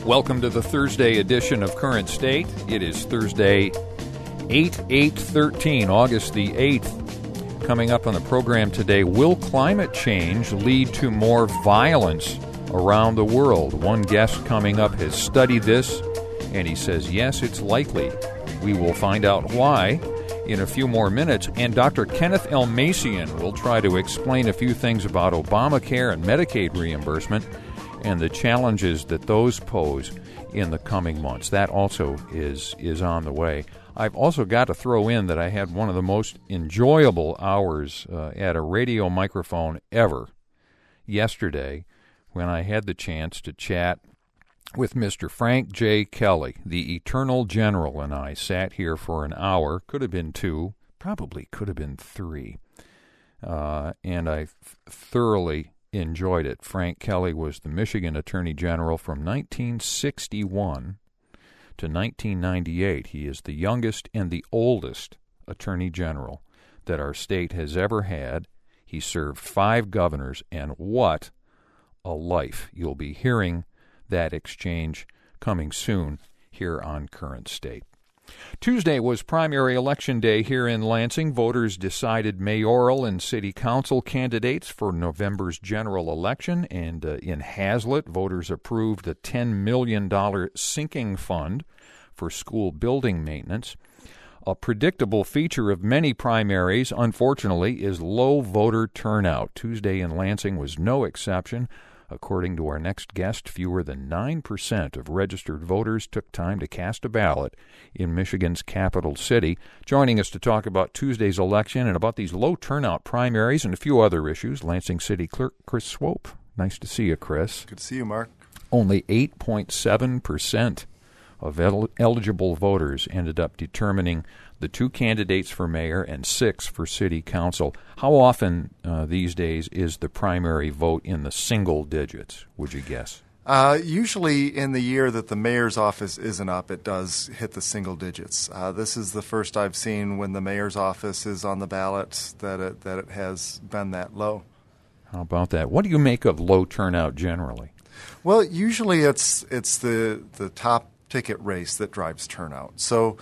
Welcome to the Thursday edition of Current State. It is Thursday, 8/8/13, August the 8th. Coming up on the program today, will climate change lead to more violence around the world? One guest coming up has studied this, and he says, yes, it's likely. We will find out why in a few more minutes. And Dr. Kenneth Elmasian will try to explain a few things about Obamacare and Medicaid reimbursement and the challenges that those pose in the coming months. That also is on the way. I've also got to throw in that I had one of the most enjoyable hours at a radio microphone ever yesterday when I had the chance to chat with Mr. Frank J. Kelly. The Eternal General and I sat here for an hour. Could have been 2, probably could have been 3. And I thoroughly enjoyed it. Frank Kelly was the Michigan Attorney General from 1961 to 1998. He is the youngest and the oldest Attorney General that our state has ever had. He served 5 governors, and what a life. You'll be hearing that exchange coming soon here on Current State. Tuesday was primary election day here in Lansing. Voters decided mayoral and city council candidates for November's general election. And in Hazlet, voters approved a $10 million sinking fund for school building maintenance. A predictable feature of many primaries, unfortunately, is low voter turnout. Tuesday in Lansing was no exception. According to our next guest, fewer than 9% of registered voters took time to cast a ballot in Michigan's capital city. Joining us to talk about Tuesday's election and about these low turnout primaries and a few other issues, Lansing City Clerk Chris Swope. Nice to see you, Chris. Good to see you, Mark. Only 8.7% of eligible voters ended up determining the 2 candidates for mayor and 6 for city council. How often these days is the primary vote in the single digits, would you guess? Usually in the year that the mayor's office isn't up, it does hit the single digits. This is the first I've seen when the mayor's office is on the ballot that it has been that low. How about that? What do you make of low turnout generally? Well, usually it's the top ticket race that drives turnout. So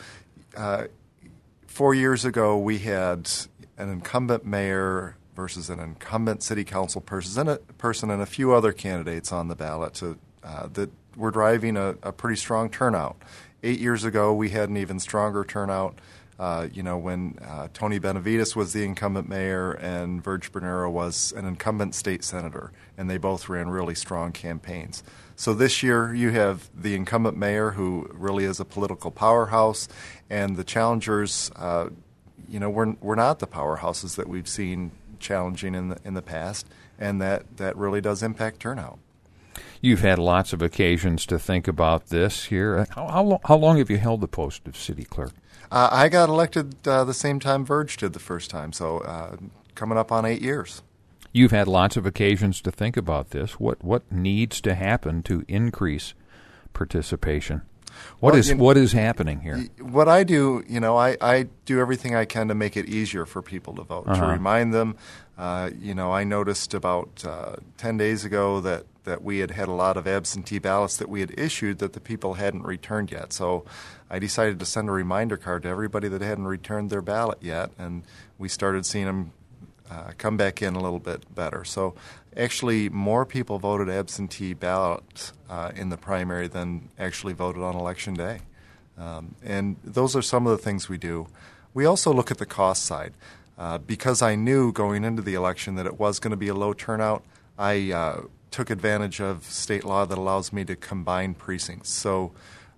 4 years ago, we had an incumbent mayor versus an incumbent city council person and a few other candidates on the ballot that were driving a pretty strong turnout. 8 years ago, we had an even stronger turnout. When Tony Benavides was the incumbent mayor and Virg Bernero was an incumbent state senator, and they both ran really strong campaigns. So this year you have the incumbent mayor who really is a political powerhouse, and the challengers, we're not the powerhouses that we've seen challenging in the past, and that really does impact turnout. You've had lots of occasions to think about this here. How long have you held the post of city clerk? I got elected the same time Virg did the first time, so coming up on 8 years. You've had lots of occasions to think about this. What needs to happen to increase participation? What is happening here? What I do, I do everything I can to make it easier for people to vote, to remind them. I noticed about 10 days ago that we had a lot of absentee ballots that we had issued that the people hadn't returned yet. So I decided to send a reminder card to everybody that hadn't returned their ballot yet, and we started seeing them come back in a little bit better. So actually more people voted absentee ballots in the primary than actually voted on Election Day. And those are some of the things we do. We also look at the cost side. Because I knew going into the election that it was going to be a low turnout, I took advantage of state law that allows me to combine precincts. So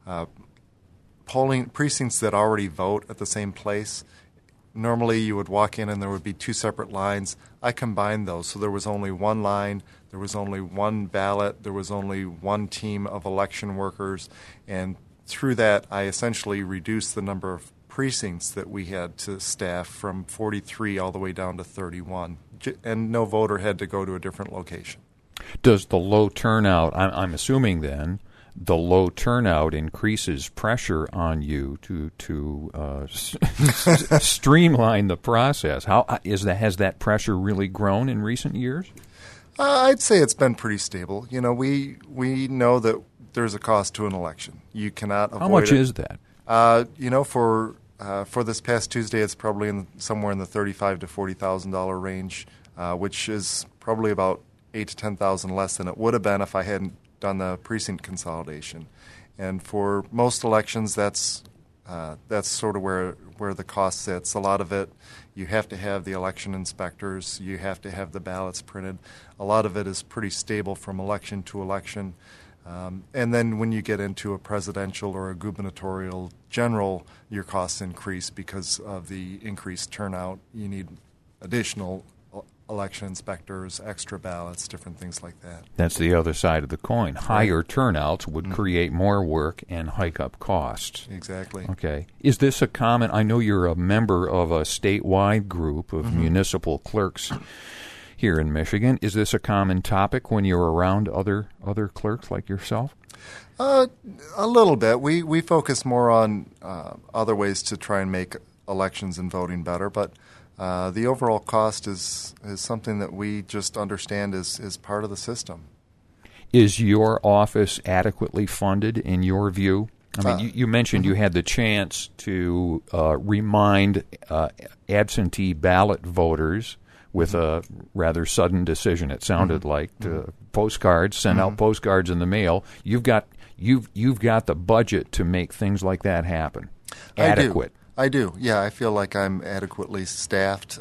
polling precincts that already vote at the same place, normally you would walk in and there would be 2 separate lines. I combined those, so there was only one line, there was only one ballot, there was only one team of election workers, and through that I essentially reduced the number of precincts that we had to staff from 43 all the way down to 31, and no voter had to go to a different location. Does the low turnout, I'm assuming then, the low turnout increases pressure on you to streamline the process. Has that pressure really grown in recent years? I'd say it's been pretty stable. We know that there's a cost to an election. You cannot avoid it. How much is that? For this past Tuesday, it's probably somewhere in the $35,000 to $40,000 range, which is probably about $8,000 to $10,000 less than it would have been if I hadn't done the precinct consolidation. And for most elections, that's sort of where the cost sits. A lot of it, you have to have the election inspectors, you have to have the ballots printed. A lot of it is pretty stable from election to election. And then when you get into a presidential or a gubernatorial general, your costs increase because of the increased turnout. You need additional election inspectors, extra ballots, different things like that. That's the other side of the coin. Higher turnouts would create more work and hike up costs. Exactly. Okay. Is this a common, I know you're a member of a statewide group of municipal clerks here in Michigan. Is this a common topic when you're around other clerks like yourself? A little bit. We focus more on other ways to try and make elections and voting better, but the overall cost is something that we just understand is part of the system. Is your office adequately funded in your view? I mean, you mentioned you had the chance to remind absentee ballot voters with a rather sudden decision. It sounded like to postcards, send out postcards in the mail. You've got the budget to make things like that happen. Adequate. I do. Yeah, I feel like I'm adequately staffed,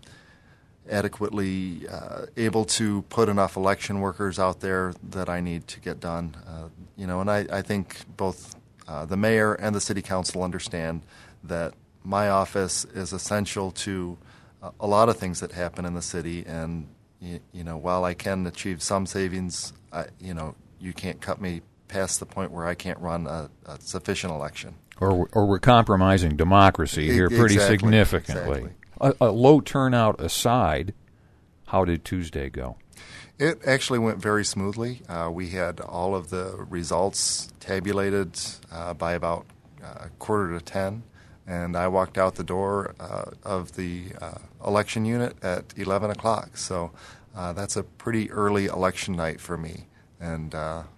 adequately able to put enough election workers out there that I need to get done. And I think both the mayor and the city council understand that my office is essential to a lot of things that happen in the city. And, while I can achieve some savings, you can't cut me past the point where I can't run a sufficient election. Or we're compromising democracy here pretty significantly. Exactly. A low turnout aside, how did Tuesday go? It actually went very smoothly. We had all of the results tabulated by about 9:45, and I walked out the door of the election unit at 11 o'clock. So that's a pretty early election night for me, and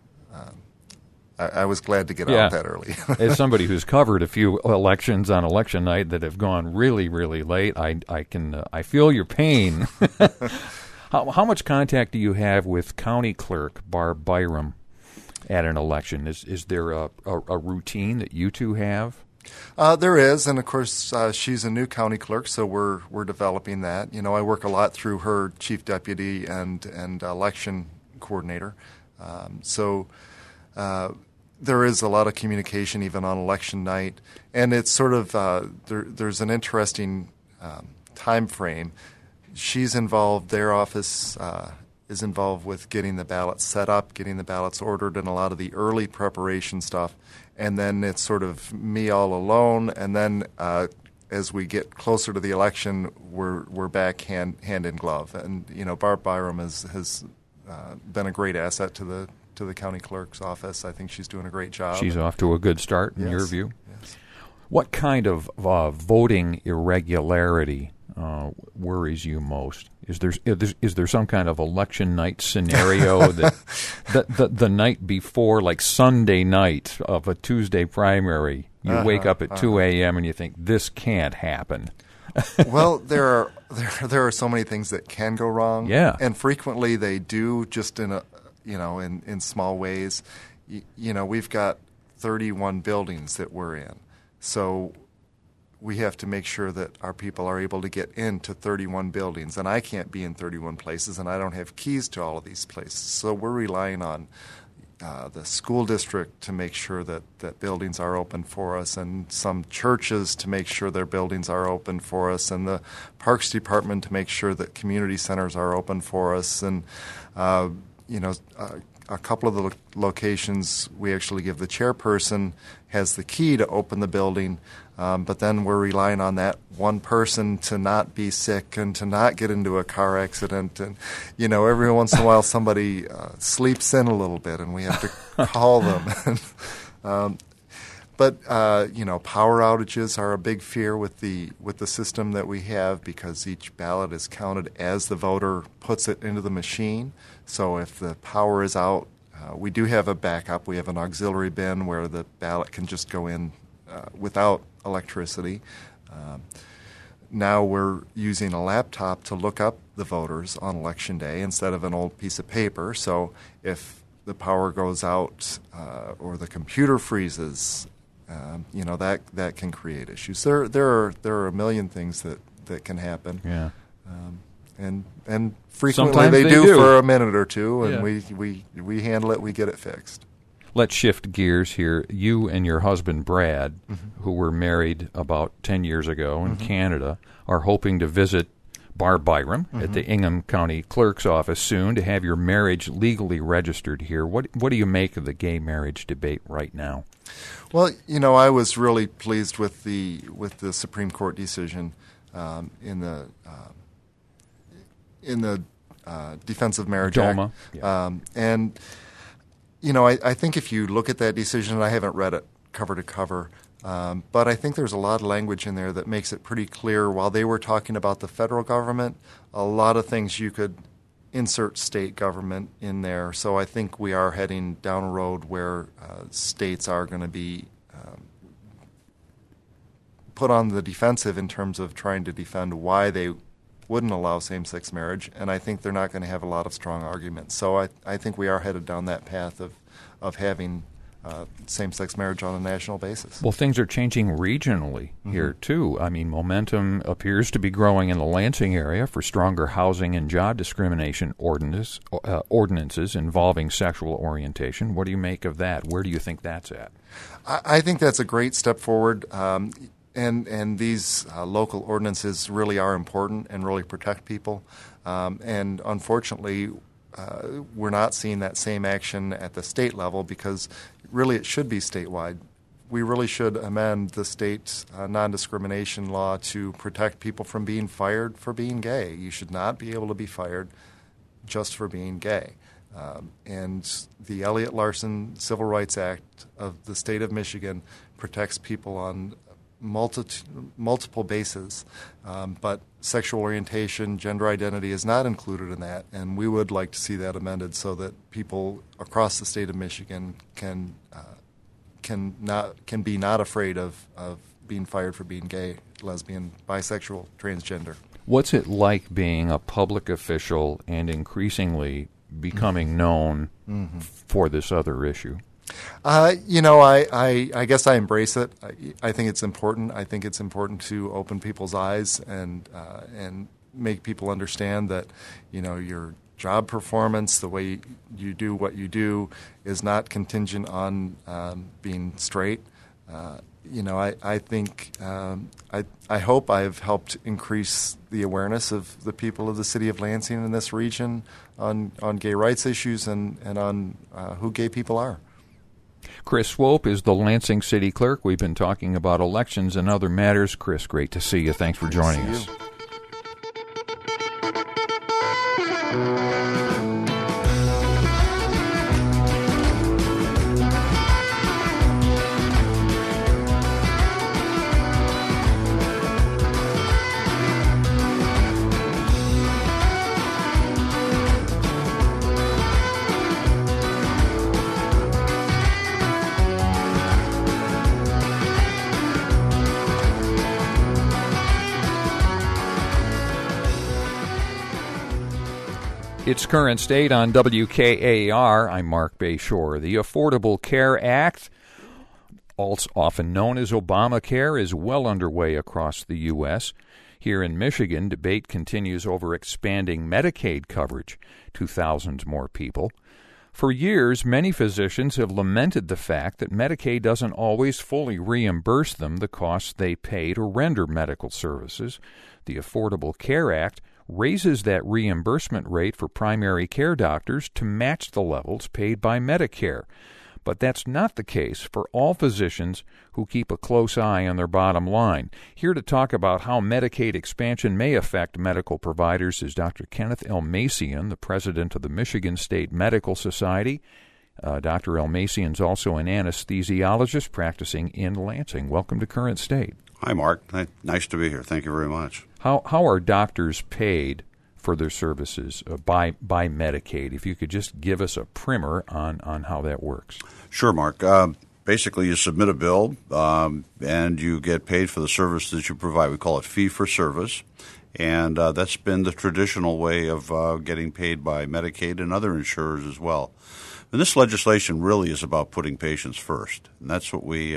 I was glad to get out that early. As somebody who's covered a few elections on election night that have gone really, really late, I feel your pain. How much contact do you have with County Clerk Barb Byram at an election? Is there a routine that you two have? There is, and of course she's a new county clerk, so we're developing that. I work a lot through her chief deputy and election coordinator. There is a lot of communication even on election night, and it's sort of there's an interesting time frame. She's involved, their office is involved with getting the ballots set up, getting the ballots ordered, and a lot of the early preparation stuff. And then it's sort of me all alone, and then as we get closer to the election, we're back hand in glove. And Barb Byram has been a great asset to the county clerk's office. I think she's doing a great job. She's off to a good start in your view. Yes. What kind of voting irregularity worries you most? Is there some kind of election night scenario that the night before, like Sunday night of a Tuesday primary, you wake up at 2 a.m. and you think this can't happen? Well, there are so many things that can go wrong. Yeah, and frequently they do, just in in small ways. We've got 31 buildings that we're in, so we have to make sure that our people are able to get into 31 buildings, and I can't be in 31 places, and I don't have keys to all of these places. So we're relying on the school district to make sure that buildings are open for us, and some churches to make sure their buildings are open for us, and the Parks Department to make sure that community centers are open for us. And a couple of the locations we actually give the chairperson has the key to open the building, but then we're relying on that one person to not be sick and to not get into a car accident. And every once in a while somebody sleeps in a little bit, and we have to call them. But power outages are a big fear with the system that we have, because each ballot is counted as the voter puts it into the machine. So if the power is out We do have a backup. We have an auxiliary bin where the ballot can just go in without electricity. Now we're using a laptop to look up the voters on Election Day instead of an old piece of paper. So if the power goes out or the computer freezes, that can create issues. There are a million things that can happen. Yeah. And frequently Sometimes they do for a minute or two, and we handle it. We get it fixed. Let's shift gears here. You and your husband, Brad, who were married about 10 years ago in Canada, are hoping to visit Barb Byram at the Ingham County Clerk's office soon to have your marriage legally registered here. What do you make of the gay marriage debate right now? Well, I was really pleased with the Supreme Court decision in the Defense of Marriage DOMA. Act. And I think if you look at that decision, and I haven't read it cover to cover, but I think there's a lot of language in there that makes it pretty clear. While they were talking about the federal government, a lot of things you could insert state government in there. So I think we are heading down a road where states are going to be put on the defensive in terms of trying to defend why they wouldn't allow same-sex marriage, and I think they're not going to have a lot of strong arguments. So I think we are headed down that path of having same-sex marriage on a national basis. Well, things are changing regionally here, too. I mean, momentum appears to be growing in the Lansing area for stronger housing and job discrimination ordinances involving sexual orientation. What do you make of that? Where do you think that's at? I think that's a great step forward. And these local ordinances really are important and really protect people. And unfortunately, we're not seeing that same action at the state level because really it should be statewide. We really should amend the state non-discrimination law to protect people from being fired for being gay. You should not be able to be fired just for being gay. And the Elliott Larson Civil Rights Act of the state of Michigan protects people on multiple bases, but sexual orientation, gender identity is not included in that, and we would like to see that amended so that people across the state of Michigan can be not afraid of being fired for being gay, lesbian, bisexual, transgender. What's it like being a public official and increasingly becoming known for this other issue? I guess I embrace it. I think it's important. I think it's important to open people's eyes and make people understand that, your job performance, the way you do what you do, is not contingent on being straight. I think I hope I've helped increase the awareness of the people of the city of Lansing in this region on gay rights issues and on who gay people are. Chris Swope is the Lansing City Clerk. We've been talking about elections and other matters. Chris, great to see you. Thanks for joining us. It's Current State on WKAR. I'm Mark Bayshore. The Affordable Care Act, also often known as Obamacare, is well underway across the U.S. Here in Michigan, debate continues over expanding Medicaid coverage to thousands more people. For years, many physicians have lamented the fact that Medicaid doesn't always fully reimburse them the costs they pay to render medical services. The Affordable Care Act raises that reimbursement rate for primary care doctors to match the levels paid by Medicare. But that's not the case for all physicians who keep a close eye on their bottom line. Here to talk about how Medicaid expansion may affect medical providers is Dr. Kenneth Elmasian, the president of the Michigan State Medical Society. Dr. Elmasian is also an anesthesiologist practicing in Lansing. Welcome to Current State. Hi, Mark. Nice to be here. Thank you very much. How are doctors paid for their services by Medicaid. If you could just give us a primer on how that works. Sure, Mark. Basically, you submit a bill and you get paid for the service that you provide. We call it fee for service. And that's been the traditional way of getting paid by Medicaid and other insurers as well. And this legislation really is about putting patients first, and that's what we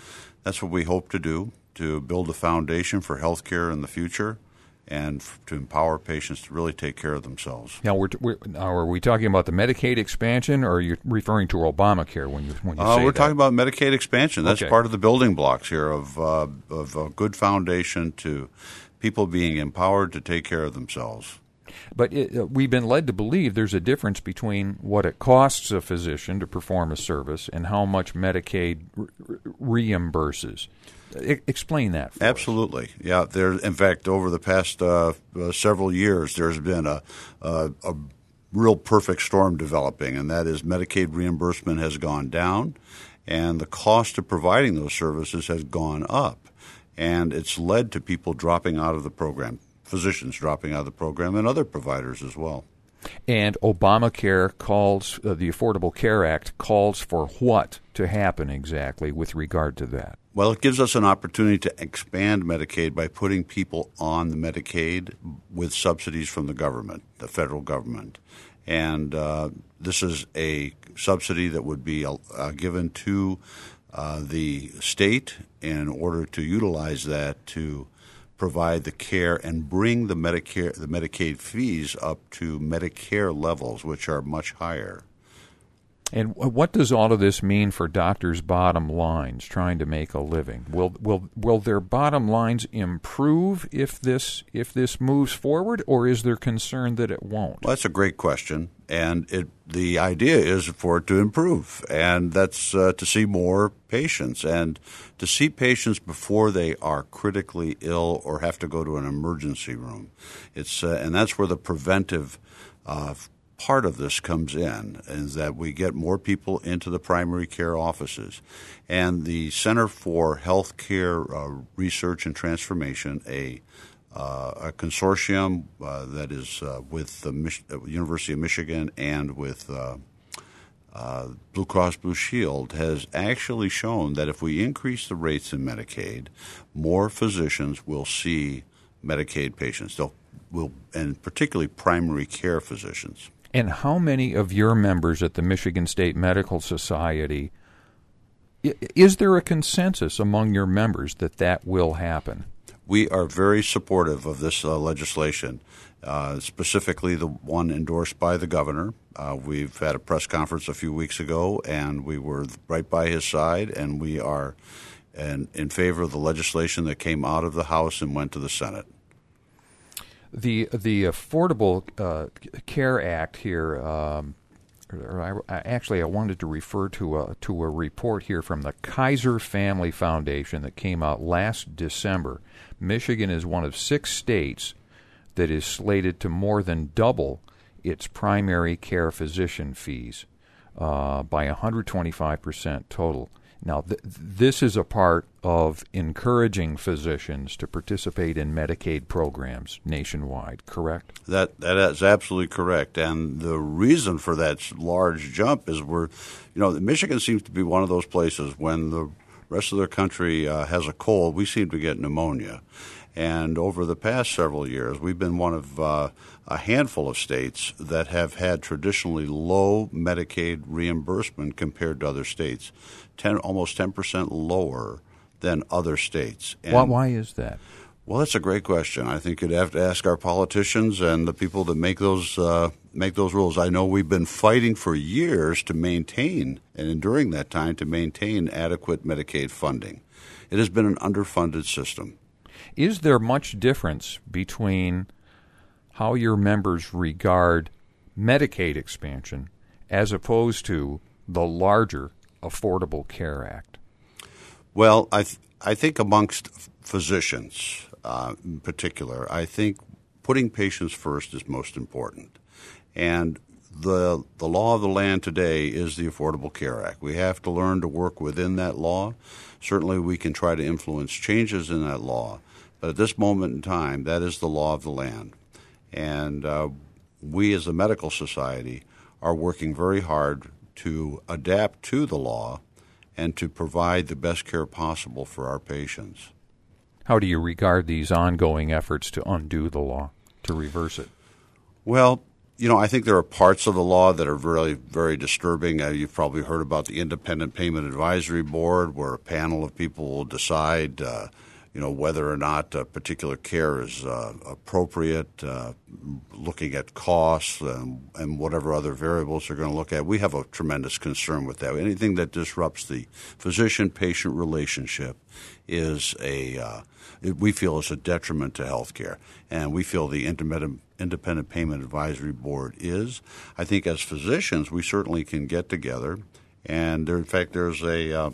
hope to do, to build a foundation for health care in the future and to empower patients to really take care of themselves. Now, are we talking about the Medicaid expansion, or are you referring to Obamacare when you say we're that? talking about Medicaid expansion. That's Okay. part of the building blocks here of a good foundation to people being empowered to take care of themselves. But we've been led to believe there's a difference between what it costs a physician to perform a service and how much Medicaid reimburses. Explain that for us. Absolutely. Yeah. In fact, over the past several years, there's been a real perfect storm developing, and that is Medicaid reimbursement has gone down, and the cost of providing those services has gone up. And it's led to people dropping out of the program, physicians dropping out of the program, and other providers as well. And Obamacare calls, the Affordable Care Act calls for what to happen exactly with regard to that? Well, it gives us an opportunity to expand Medicaid by putting people on the Medicaid with subsidies from the government, the federal government. And this is a subsidy that would be given to the state in order to utilize that to provide the care and bring the Medicaid fees up to Medicare levels, which are much higher. And what does all of this mean for doctors' bottom lines trying to make a living? Will their bottom lines improve if this moves forward, or is there concern that it won't? Well, that's a great question, and the idea is for it to improve, and that's to see more patients and to see patients before they are critically ill or have to go to an emergency room. And that's where the preventive part of this comes in, is that we get more people into the primary care offices. And the Center for Healthcare Research and Transformation, a consortium that is with the University of Michigan and with Blue Cross Blue Shield, has actually shown that if we increase the rates in Medicaid, more physicians will see Medicaid patients, and particularly primary care physicians. And how many of your members at the Michigan State Medical Society, is there a consensus among your members that will happen? We are very supportive of this legislation, specifically the one endorsed by the governor. We've had a press conference a few weeks ago, and we were right by his side, and we are in favor of the legislation that came out of the House and went to the Senate. The Affordable Care Act here, I wanted to refer to a report here from the Kaiser Family Foundation that came out last December. Michigan is one of 6 states that is slated to more than double its primary care physician fees by 125% total. Now, this is a part of encouraging physicians to participate in Medicaid programs nationwide, correct? That is absolutely correct. And the reason for that large jump is Michigan seems to be one of those places when the rest of the country has a cold, we seem to get pneumonia. And over the past several years, we've been one of a handful of states that have had traditionally low Medicaid reimbursement compared to other states, almost 10% lower than other states. And why is that? Well, that's a great question. I think you'd have to ask our politicians and the people that make those rules. I know we've been fighting for years to maintain, and during that time, to maintain adequate Medicaid funding. It has been an underfunded system. Is there much difference between how your members regard Medicaid expansion as opposed to the larger Affordable Care Act? Well, I think amongst physicians in particular, I think putting patients first is most important. And the law of the land today is the Affordable Care Act. We have to learn to work within that law. Certainly we can try to influence changes in that law. But at this moment in time, that is the law of the land. And we as the medical society are working very hard to adapt to the law and to provide the best care possible for our patients. How do you regard these ongoing efforts to undo the law, to reverse it? Well, I think there are parts of the law that are really very disturbing. You've probably heard about the Independent Payment Advisory Board, where a panel of people will decide, whether or not particular care is appropriate, looking at costs and whatever other variables they're going to look at. We have a tremendous concern with that. Anything that disrupts the physician-patient relationship is we feel is a detriment to healthcare, and we feel the Independent Payment Advisory Board is. I think as physicians, we certainly can get together, and there's a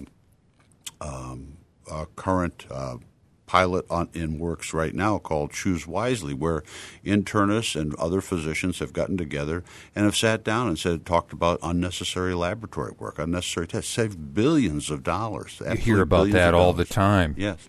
current pilot in works right now called Choose Wisely, where internists and other physicians have gotten together and have sat down and talked about unnecessary laboratory work, unnecessary tests, saved billions of dollars. You hear about that all the time. Yes.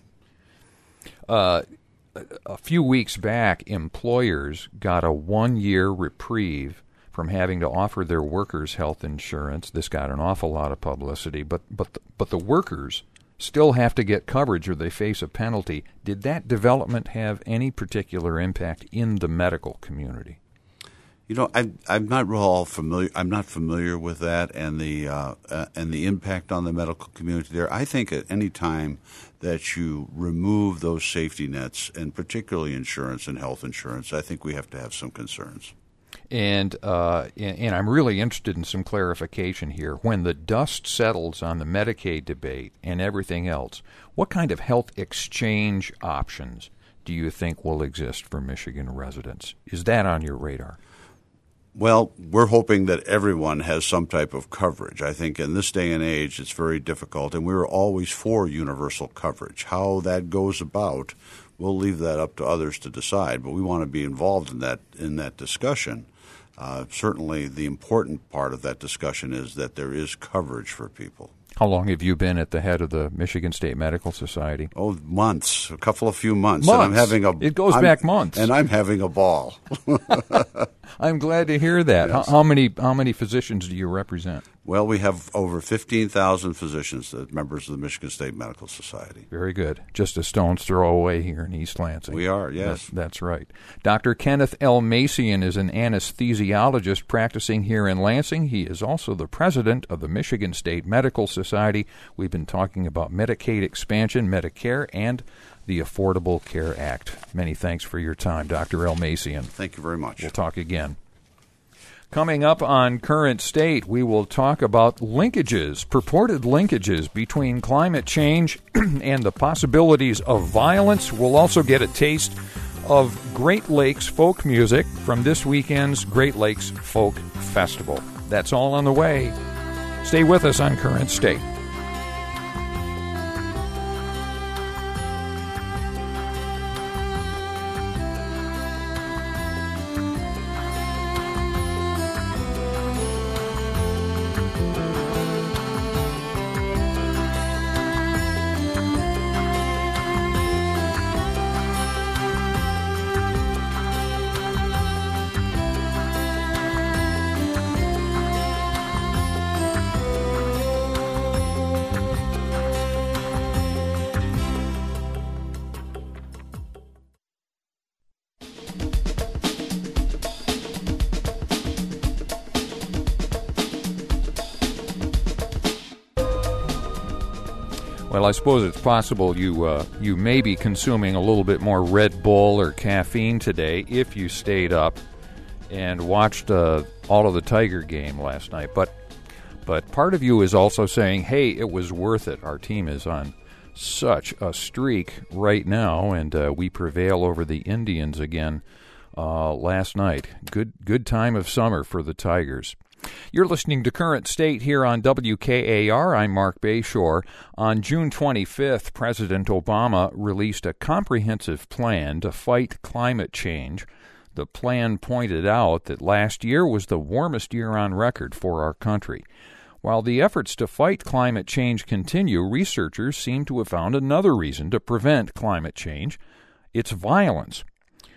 A few weeks back, employers got a 1-year reprieve from having to offer their workers health insurance. This got an awful lot of publicity, but the workers still have to get coverage or they face a penalty. Did that development have any particular impact in the medical community? I'm not real familiar. I'm not familiar with that and the impact on the medical community there. I think at any time that you remove those safety nets, and particularly insurance and health insurance, I think we have to have some concerns. And I'm really interested in some clarification here. When the dust settles on the Medicaid debate and everything else, what kind of health exchange options do you think will exist for Michigan residents? Is that on your radar? Well, we're hoping that everyone has some type of coverage. I think in this day and age it's very difficult, and we're always for universal coverage. How that goes about, we'll leave that up to others to decide, but we want to be involved in that discussion. Certainly the important part of that discussion is that there is coverage for people. How long have you been at the head of the Michigan State Medical Society? Oh, months, a few months. Months. And It goes back months. And I'm having a ball. I'm glad to hear that. Yes. How many physicians do you represent? Well, we have over 15,000 physicians, members of the Michigan State Medical Society. Very good. Just a stone's throw away here in East Lansing. We are, yes. That's right. Dr. Kenneth L. Macian is an anesthesiologist practicing here in Lansing. He is also the president of the Michigan State Medical Society. We've been talking about Medicaid expansion, Medicare, and the Affordable Care Act. Many thanks for your time, Dr. L. Macian. Thank you very much. We'll talk again. Coming up on Current State, we will talk about purported linkages between climate change and the possibilities of violence. We'll also get a taste of Great Lakes folk music from this weekend's Great Lakes Folk Festival. That's all on the way. Stay with us on Current State. Well, I suppose it's possible you may be consuming a little bit more Red Bull or caffeine today if you stayed up and watched all of the Tiger game last night. But part of you is also saying, hey, it was worth it. Our team is on such a streak right now, and we prevail over the Indians again last night. Good time of summer for the Tigers. You're listening to Current State here on WKAR. I'm Mark Bayshore. On June 25th, President Obama released a comprehensive plan to fight climate change. The plan pointed out that last year was the warmest year on record for our country. While the efforts to fight climate change continue, researchers seem to have found another reason to prevent climate change. It's violence.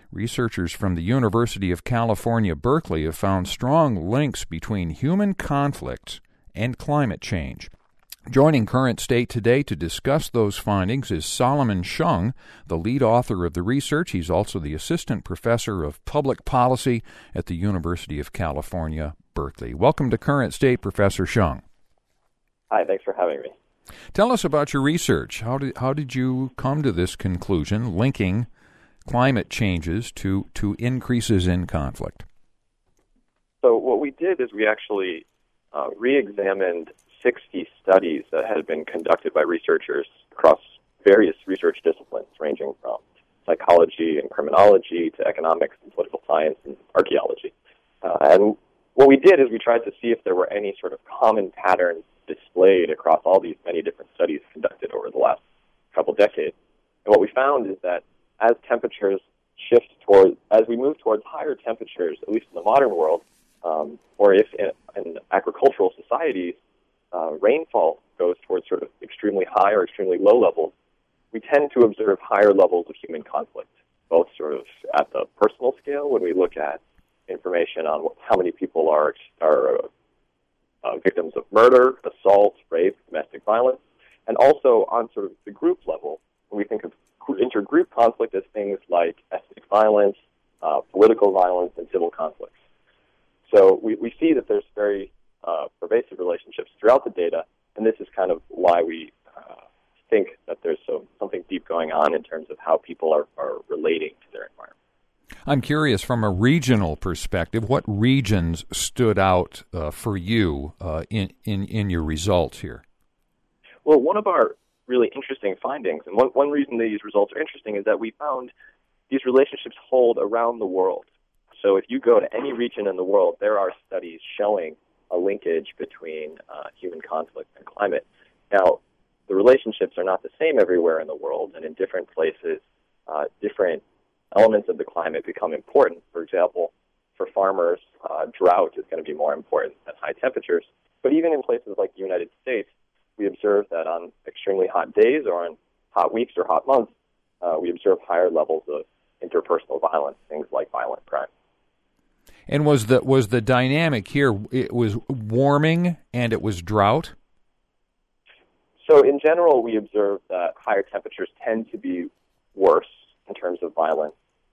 Researchers from the University of California, Berkeley have found strong links between human conflicts and climate change. Joining Current State today to discuss those findings is Solomon Shung, the lead author of the research. He's also the assistant professor of public policy at the University of California, Berkeley. Welcome to Current State, Professor Shung. Hi, thanks for having me. Tell us about your research. How did you come to this conclusion, linking climate changes to increases in conflict? So what we did is we actually re-examined 60 studies that had been conducted by researchers across various research disciplines, ranging from psychology and criminology to economics and political science and archaeology. And what we did is we tried to see if there were any sort of common patterns displayed across all these many different studies conducted over the last couple decades. And what we found is that as temperatures shift as we move towards higher temperatures, at least in the modern world, or if in agricultural societies, rainfall goes towards sort of extremely high or extremely low levels, we tend to observe higher levels of human conflict, both sort of at the personal scale when we look at information on how many people are victims of murder, assault, rape, domestic violence, and also on sort of the group level when we think of intergroup conflict as things like ethnic violence, political violence, and civil conflicts. So we see that there's very pervasive relationships throughout the data, and this is kind of why we think that there's something deep going on in terms of how people are relating to their environment. I'm curious, from a regional perspective, what regions stood out for you in your results here? Well, one of our really interesting findings, and one reason these results are interesting, is that we found these relationships hold around the world. So if you go to any region in the world, there are studies showing a linkage between human conflict and climate. Now, the relationships are not the same everywhere in the world, and in different places, different elements of the climate become important. For example, for farmers, drought is going to be more important than high temperatures. But even in places like the United States, we observe that on extremely hot days or on hot weeks or hot months, we observe higher levels of interpersonal violence, things like violent crime. And was the dynamic here, it was warming and it was drought? So in general, we observe that higher temperatures tend to be worse in terms of violence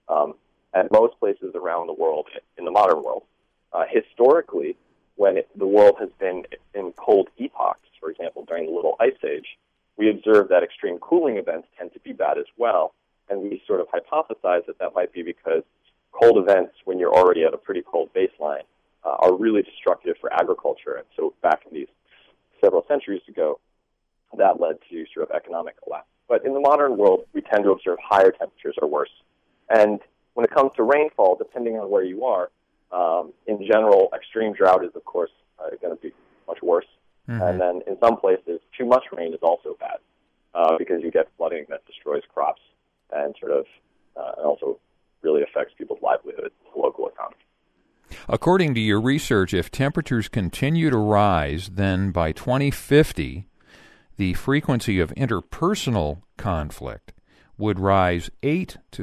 at most places around the world, in the modern world. Historically, when the world has been in cold epochs, for example, during the Little Ice Age, we observe that extreme cooling events tend to be bad as well. And we sort of hypothesize that might be because cold events, when you're already at a pretty cold baseline, are really destructive for agriculture. And so back in these several centuries ago, that led to sort of economic collapse. But in the modern world, we tend to observe higher temperatures are worse. And when it comes to rainfall, depending on where you are, in general, extreme drought is, of course, going to be much worse. Mm-hmm. And then in some places, too much rain is also bad because you get flooding that destroys crops and sort of also really affects people's livelihoods, the local economy. According to your research, if temperatures continue to rise, then by 2050, the frequency of interpersonal conflict would rise 8 to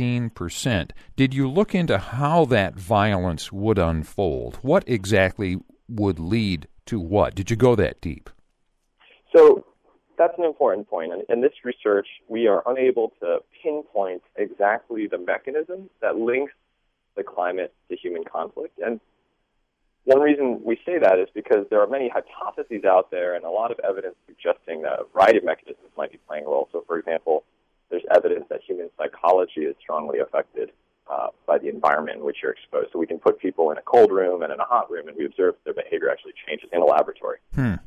16%. Did you look into how that violence would unfold? What exactly would lead to what? Did you go that deep? So that's an important point. And in this research, we are unable to pinpoint exactly the mechanism that links the climate to human conflict. And one reason we say that is because there are many hypotheses out there and a lot of evidence suggesting that a variety of mechanisms might be playing a role. So, for example, there's evidence that human psychology is strongly affected by the environment in which you're exposed. So we can put people in a cold room and in a hot room, and we observe their behavior actually changes in a laboratory.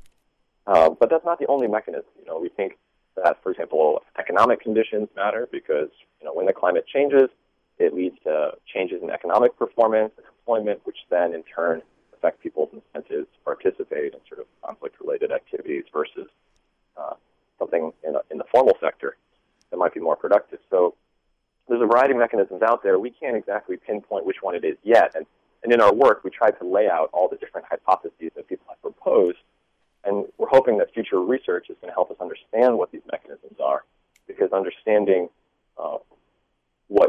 But that's not the only mechanism. We think that, for example, economic conditions matter because, when the climate changes, it leads to changes in economic performance and employment, which then in turn affect people's incentives to participate in sort of conflict-related activities versus something in the formal sector that might be more productive. So there's a variety of mechanisms out there. We can't exactly pinpoint which one it is yet. And in our work, we tried to lay out all the different hypotheses that people have proposed. And we're hoping that future research is going to help us understand what these mechanisms are, because understanding what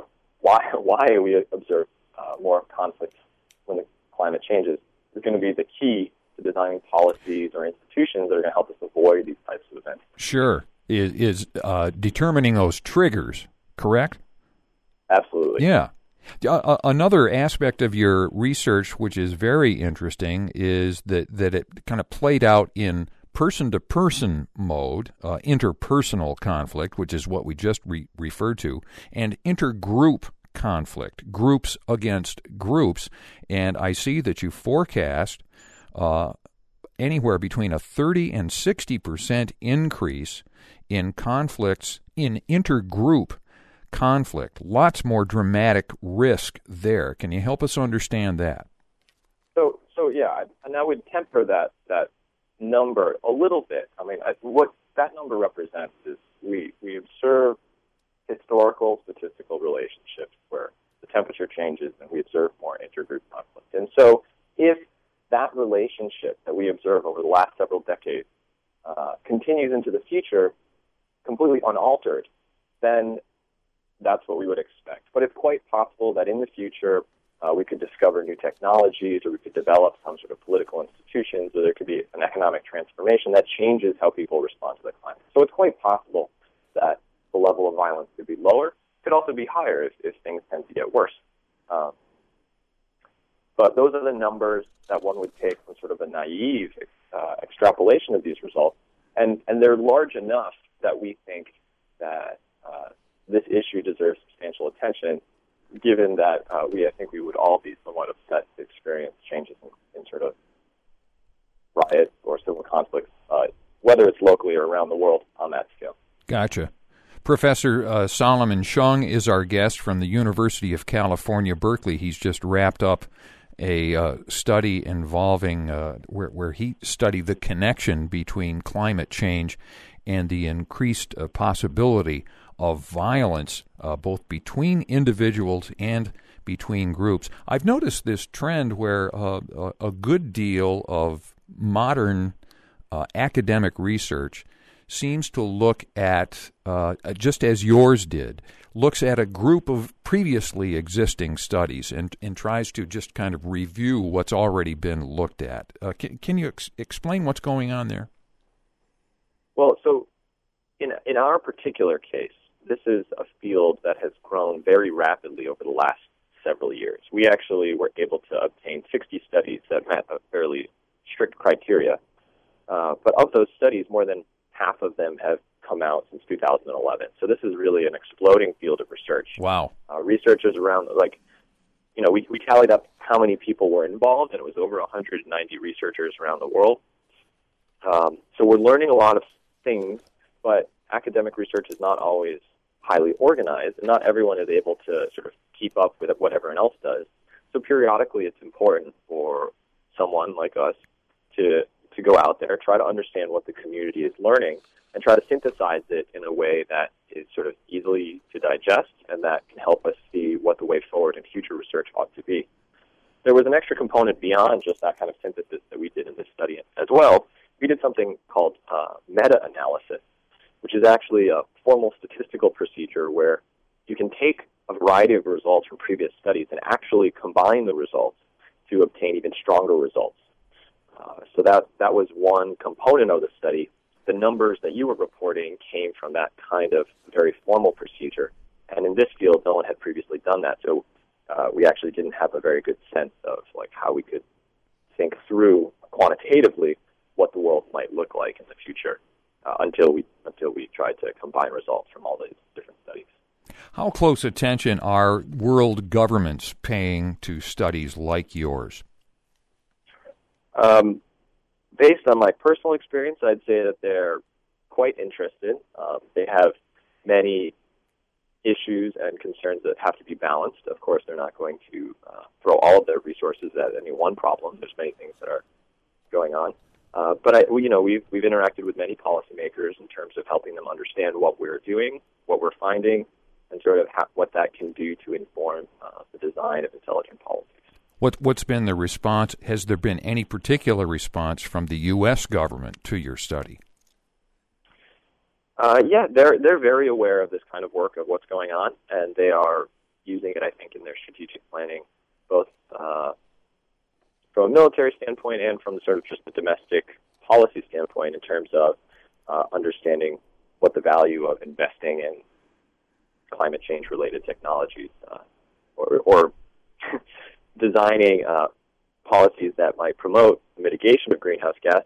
why we observe more conflict when the climate changes is going to be the key to designing policies or institutions that are going to help us avoid these types of events. Sure. Is determining those triggers, correct? Absolutely. Yeah. Another aspect of your research, which is very interesting, is that it kind of played out in person-to-person mode, interpersonal conflict, which is what we just referred to, and intergroup conflict, groups against groups. And I see that you forecast anywhere between a 30 and 60% increase in conflicts in intergroup conflict. Lots more dramatic risk there. Can you help us understand that? So yeah, and I would temper that number a little bit. I mean, what that number represents is we observe historical statistical relationships where the temperature changes and we observe more intergroup conflict. And so if that relationship that we observe over the last several decades continues into the future completely unaltered, then that's what we would expect. But it's quite possible that in the future we could discover new technologies, or we could develop some sort of political institutions, or there could be an economic transformation that changes how people respond to the climate. So it's quite possible that the level of violence could be lower. It could also be higher if things tend to get worse. But those are the numbers that one would take from sort of a naive extrapolation of these results. And they're large enough that we think that this issue deserves substantial attention, given that I think we would all be somewhat upset to experience changes in sort of riots or civil conflicts, whether it's locally or around the world on that scale. Gotcha. Professor Solomon Shung is our guest from the University of California, Berkeley. He's just wrapped up a study involving where he studied the connection between climate change and the increased possibility of violence, both between individuals and between groups. I've noticed this trend where a good deal of modern academic research seems to look at, just as yours did, looks at a group of previously existing studies and tries to just kind of review what's already been looked at. Can you explain what's going on there? Well, so in our particular case, this is a field that has grown very rapidly over the last several years. We actually were able to obtain 60 studies that met a fairly strict criteria. But of those studies, more than half of them have come out since 2011. So this is really an exploding field of research. Wow. Researchers around, we tallied up how many people were involved, and it was over 190 researchers around the world. So we're learning a lot of things, but academic research is not always highly organized, and not everyone is able to sort of keep up with what everyone else does. So periodically it's important for someone like us to go out there, try to understand what the community is learning, and try to synthesize it in a way that is sort of easily to digest and that can help us see what the way forward in future research ought to be. There was an extra component beyond just that kind of synthesis that we did in this study as well. We did something called meta-analysis, which is actually a formal statistical procedure where you can take a variety of results from previous studies and actually combine the results to obtain even stronger results. So that was one component of the study. The numbers that you were reporting came from that kind of very formal procedure. And in this field, no one had previously done that. So we actually didn't have a very good sense of how we could think through quantitatively what the world might look like in the future until we tried to combine results from all these different studies. How close attention are world governments paying to studies like yours? Based on my personal experience, I'd say that they're quite interested. They have many issues and concerns that have to be balanced. Of course, they're not going to throw all of their resources at any one problem. There's many things that are going on. But we've interacted with many policymakers in terms of helping them understand what we're doing, what we're finding, and sort of what that can do to inform the design of intelligent policies. What's been the response? Has there been any particular response from the U.S. government to your study? Yeah, they're very aware of this kind of work, of what's going on, and they are using it, I think, in their strategic planning, both from a military standpoint and from sort of just the domestic policy standpoint in terms of understanding what the value of investing in climate change-related technologies or designing policies that might promote the mitigation of greenhouse gas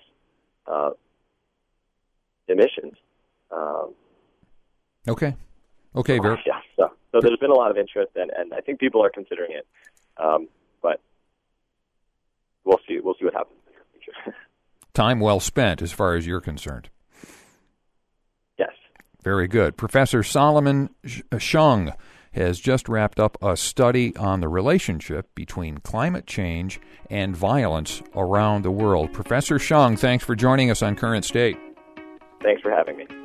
emissions. Okay. Yeah, so there's been a lot of interest, and I think people are considering it, but we'll see what happens in the future. Time well spent as far as you're concerned. Yes. Very good. Professor Solomon Shung has just wrapped up a study on the relationship between climate change and violence around the world. Professor Shung, thanks for joining us on Current State. Thanks for having me.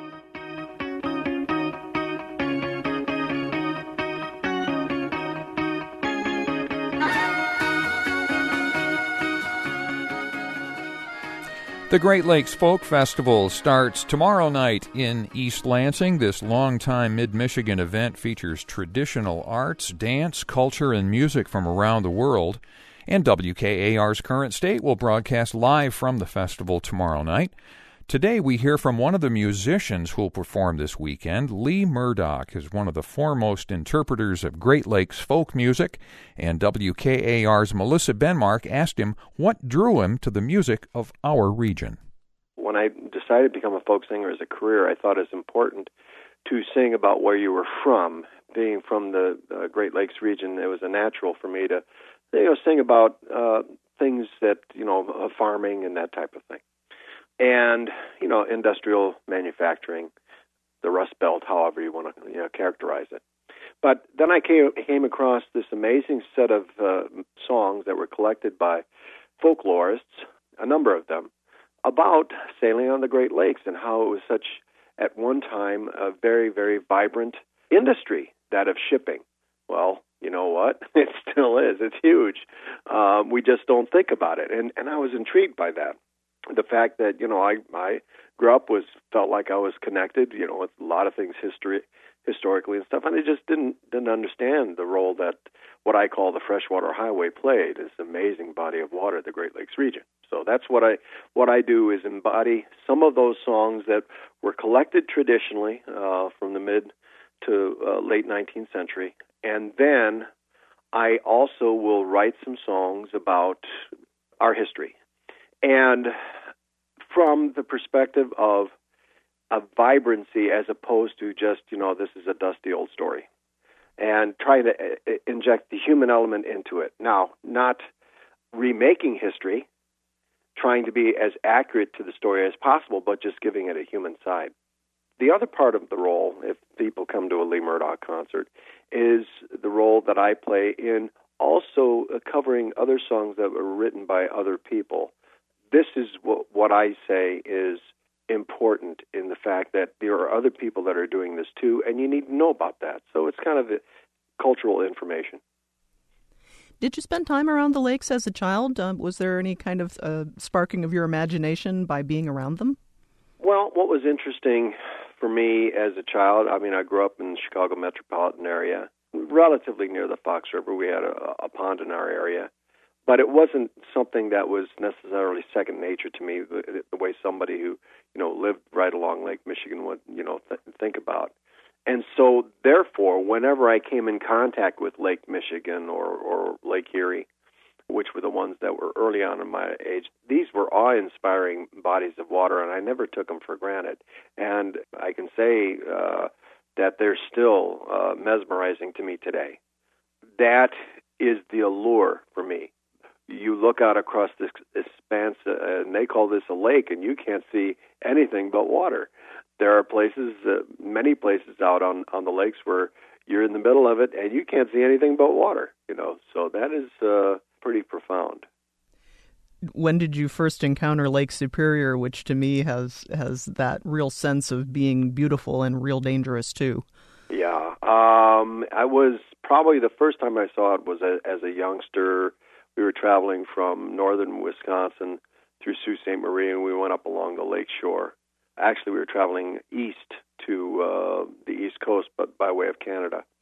The Great Lakes Folk Festival starts tomorrow night in East Lansing. This longtime Mid-Michigan event features traditional arts, dance, culture, and music from around the world. And WKAR's Current State will broadcast live from the festival tomorrow night. Today we hear from one of the musicians who will perform this weekend. Lee Murdoch is one of the foremost interpreters of Great Lakes folk music, and WKAR's Melissa Benmark asked him what drew him to the music of our region. When I decided to become a folk singer as a career, I thought it was important to sing about where you were from. Being from the Great Lakes region, it was a natural for me to sing about things that, farming and that type of thing. And, industrial manufacturing, the Rust Belt, however you want to characterize it. But then I came across this amazing set of songs that were collected by folklorists, a number of them, about sailing on the Great Lakes and how it was such, at one time, a very, very vibrant industry, that of shipping. Well, you know what? It still is. It's huge. We just don't think about it. And I was intrigued by that. The fact that, I grew up, felt like I was connected, with a lot of things historically and stuff, and I just didn't understand the role that what I call the freshwater highway played, this amazing body of water, the Great Lakes region. So that's what I do is embody some of those songs that were collected traditionally from the mid to late 19th century, and then I also will write some songs about our history. And from the perspective of a vibrancy as opposed to just, this is a dusty old story. And trying to inject the human element into it. Now, not remaking history, trying to be as accurate to the story as possible, but just giving it a human side. The other part of the role, if people come to a Lee Murdoch concert, is the role that I play in also covering other songs that were written by other people. This is what I say is important in the fact that there are other people that are doing this too, and you need to know about that. So it's kind of cultural information. Did you spend time around the lakes as a child? Was there any kind of sparking of your imagination by being around them? Well, what was interesting for me as a child, I grew up in the Chicago metropolitan area, relatively near the Fox River. We had a pond in our area. But it wasn't something that was necessarily second nature to me, the way somebody who, lived right along Lake Michigan would, think about. And so, therefore, whenever I came in contact with Lake Michigan or Lake Erie, which were the ones that were early on in my age, these were awe-inspiring bodies of water, and I never took them for granted. And I can say that they're still mesmerizing to me today. That is the allure for me. You look out across this expanse, and they call this a lake, and you can't see anything but water. There are places, many places out on the lakes where you're in the middle of it, and you can't see anything but water. So that is pretty profound. When did you first encounter Lake Superior, which to me has that real sense of being beautiful and real dangerous too? Yeah, I was probably the first time I saw it was as a youngster. We were traveling from northern Wisconsin through Sault Ste. Marie, and we went up along the lake shore. Actually, we were traveling east to the East Coast, but by way of Canada.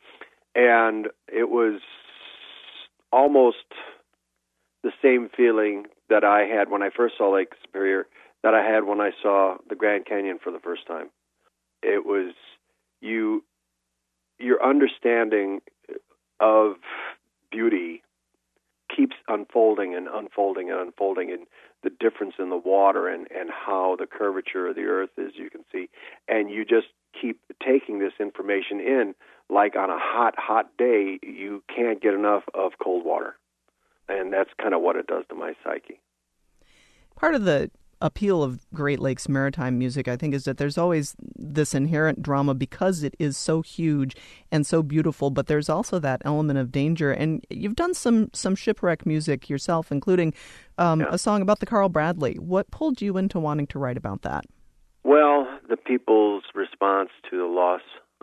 And it was almost the same feeling that I had when I first saw Lake Superior that I had when I saw the Grand Canyon for the first time. It was your understanding of beauty keeps unfolding and unfolding and unfolding, and the difference in the water and how the curvature of the earth is, you can see. And you just keep taking this information in. Like on a hot, hot day, you can't get enough of cold water. And that's kind of what it does to my psyche. Part of the appeal of Great Lakes maritime music, I think, is that there's always this inherent drama because it is so huge and so beautiful, but there's also that element of danger. And you've done some shipwreck music yourself, including a song about the Carl Bradley. What pulled you into wanting to write about that? Well, the people's response to the loss.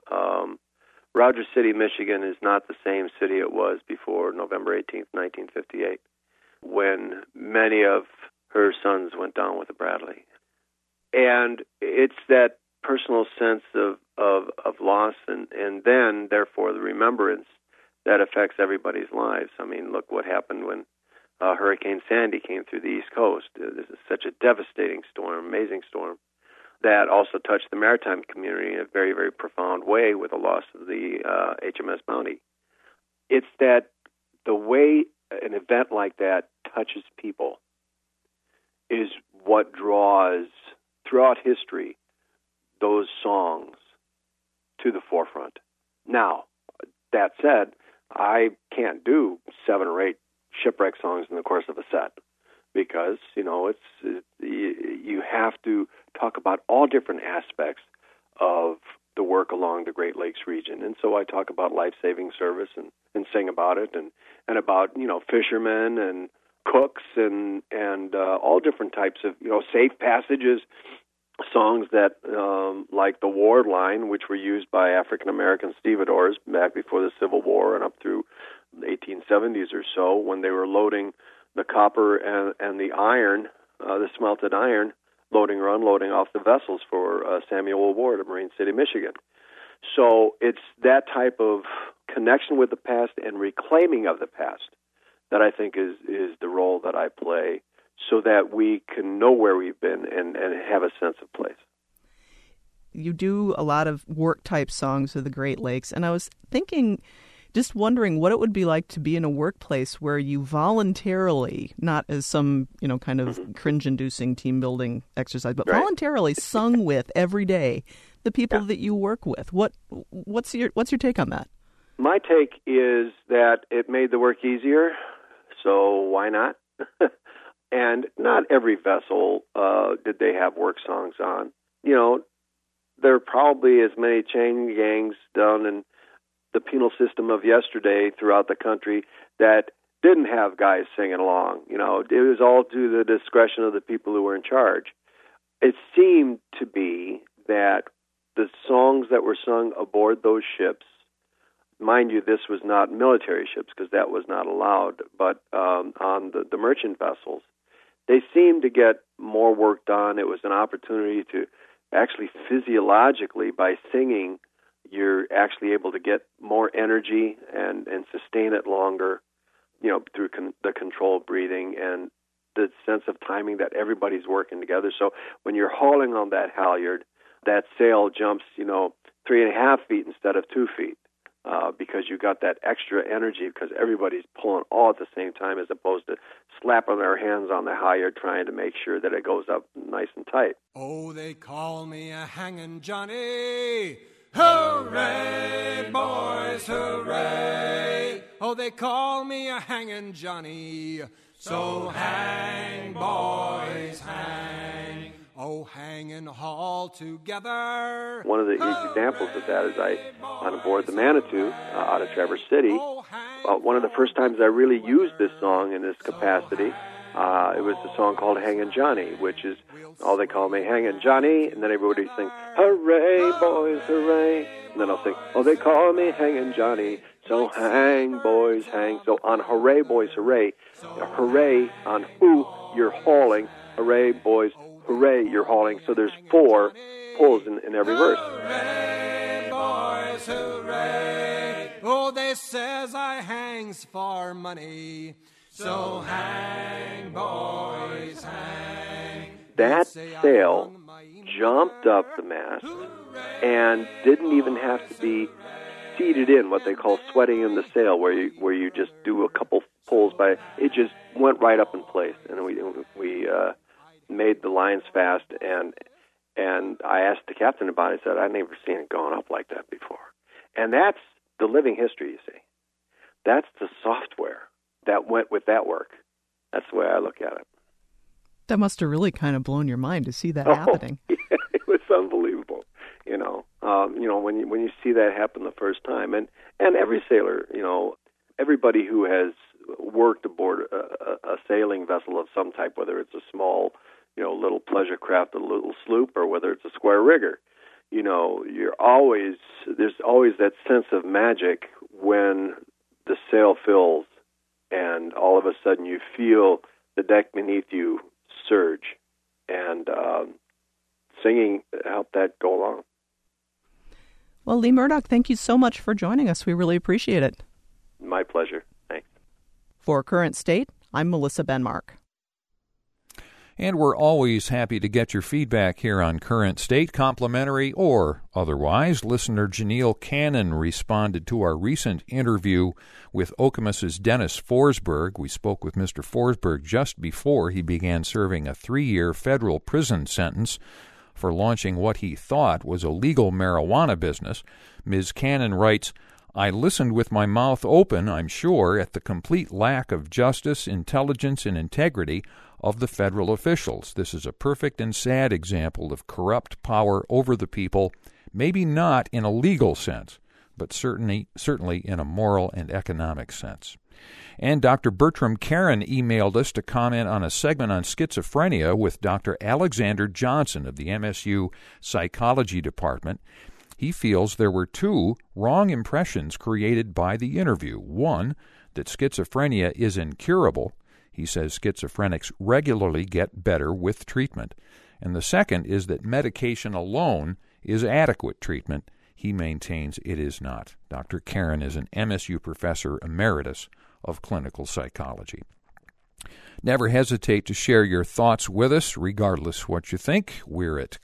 Rogers City, Michigan is not the same city it was before November 18th, 1958, when many of her sons went down with the Bradley. And it's that personal sense of loss and then, therefore, the remembrance that affects everybody's lives. I mean, look what happened when Hurricane Sandy came through the East Coast. This is such a devastating storm, amazing storm, that also touched the maritime community in a very, very profound way with the loss of the HMS Bounty. It's that the way an event like that touches people is what draws, throughout history, those songs to the forefront. Now, that said, I can't do 7 or 8 shipwreck songs in the course of a set because, you have to talk about all different aspects of the work along the Great Lakes region. And so I talk about life-saving service and sing about it and about, fishermen and cooks and all different types of, safe passages, songs that, like the Ward Line, which were used by African-American stevedores back before the Civil War and up through the 1870s or so, when they were loading the copper and the iron, the smelted iron, loading or unloading off the vessels for Samuel Ward of Marine City, Michigan. So it's that type of connection with the past and reclaiming of the past that I think is the role that I play, so that we can know where we've been and have a sense of place. You do a lot of work-type songs of the Great Lakes, and I was just wondering what it would be like to be in a workplace where you voluntarily, not as some, kind of cringe-inducing team-building exercise, but right. voluntarily sung with every day the people that you work with. What's your take on that? My take is that it made the work easier, so why not? And not every vessel did they have work songs on. There are probably as many chain gangs down in the penal system of yesterday throughout the country that didn't have guys singing along. It was all due to the discretion of the people who were in charge. It seemed to be that the songs that were sung aboard those ships, mind you, this was not military ships because that was not allowed, but on the merchant vessels, they seemed to get more work done. It was an opportunity to actually physiologically, by singing, you're actually able to get more energy and sustain it longer, through the controlled breathing and the sense of timing that everybody's working together. So when you're hauling on that halyard, that sail jumps, 3.5 feet instead of 2 feet. Because you got that extra energy because everybody's pulling all at the same time as opposed to slapping their hands on the halyard trying to make sure that it goes up nice and tight. Oh, they call me a hangin' Johnny. Hooray, boys, hooray. Oh, they call me a hangin' Johnny. So hang, boys, hang. Oh, hanging all together. One of the examples of that is on aboard the Manitou out of Traverse City. One of the first times I really used this song in this capacity, it was the song called Hangin' Johnny, which is, oh, they call me Hangin' Johnny, and then everybody sing, hooray, boys, hooray. And then I'll sing, oh, they call me Hangin' Johnny, so hang, boys, hang. So on hooray, boys, hooray, hooray on who you're hauling, hooray, boys, hooray, you're hauling. So there's 4 pulls in every verse. Hooray, boys, hooray. Oh, they money. So hang, boys, hang. That sail jumped up the mast and didn't even have to be seated in, what they call sweating in the sail, where you just do a couple pulls by. It just went right up in place, and we made the lines fast. And I asked the captain about it. I said, I've never seen it going up like that before. And that's the living history, you see. That's the software that went with that work. That's the way I look at it. That must have really kind of blown your mind to see that happening. Yeah, it was unbelievable. When you see that happen the first time, and every sailor, everybody who has worked aboard a sailing vessel of some type, whether it's a small, little pleasure craft, a little sloop, or whether it's a square rigger, there's always that sense of magic when the sail fills, and all of a sudden you feel the deck beneath you surge, and singing helped that go along. Well, Lee Murdoch, thank you so much for joining us. We really appreciate it. My pleasure. Thanks. For Current State, I'm Melissa Benmark. And we're always happy to get your feedback here on Current State, complimentary or otherwise. Listener Janelle Cannon responded to our recent interview with Okemwis's Dennis Forsberg. We spoke with Mr. Forsberg just before he began serving a 3-year federal prison sentence for launching what he thought was a legal marijuana business. Ms. Cannon writes, I listened with my mouth open, I'm sure, at the complete lack of justice, intelligence, and integrity of the federal officials. This is a perfect and sad example of corrupt power over the people, maybe not in a legal sense, but certainly in a moral and economic sense. And Dr. Bertram Karen emailed us to comment on a segment on schizophrenia with Dr. Alexander Johnson of the MSU Psychology Department. He feels there were 2 wrong impressions created by the interview. One, that schizophrenia is incurable. He says schizophrenics regularly get better with treatment. And the second is that medication alone is adequate treatment. He maintains it is not. Dr. Karen is an MSU professor emeritus of clinical psychology. Never hesitate to share your thoughts with us, regardless what you think. We're at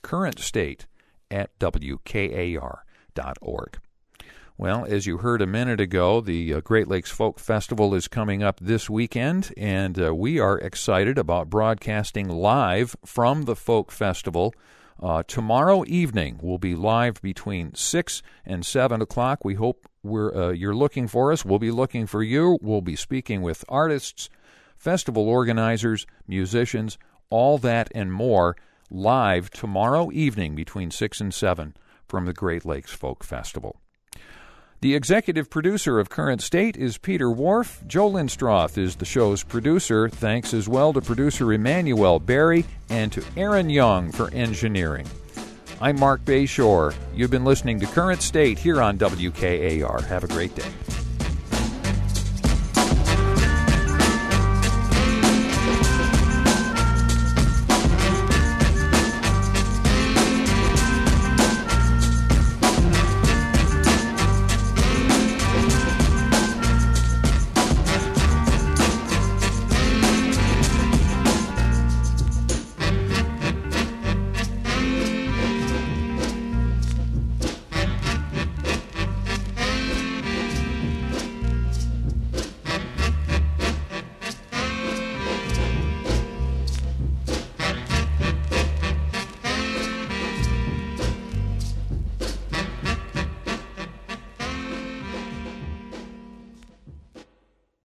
currentstate@wkar.org. Well, as you heard a minute ago, the Great Lakes Folk Festival is coming up this weekend, and we are excited about broadcasting live from the Folk Festival. Tomorrow evening, we'll be live between 6 and 7 o'clock. We hope you're looking for us. We'll be looking for you. We'll be speaking with artists, festival organizers, musicians, all that and more live tomorrow evening between 6 and 7 from the Great Lakes Folk Festival. The executive producer of Current State is Peter Wharf. Joe Lindstroth is the show's producer. Thanks as well to producer Emmanuel Berry and to Aaron Young for engineering. I'm Mark Bayshore. You've been listening to Current State here on WKAR. Have a great day.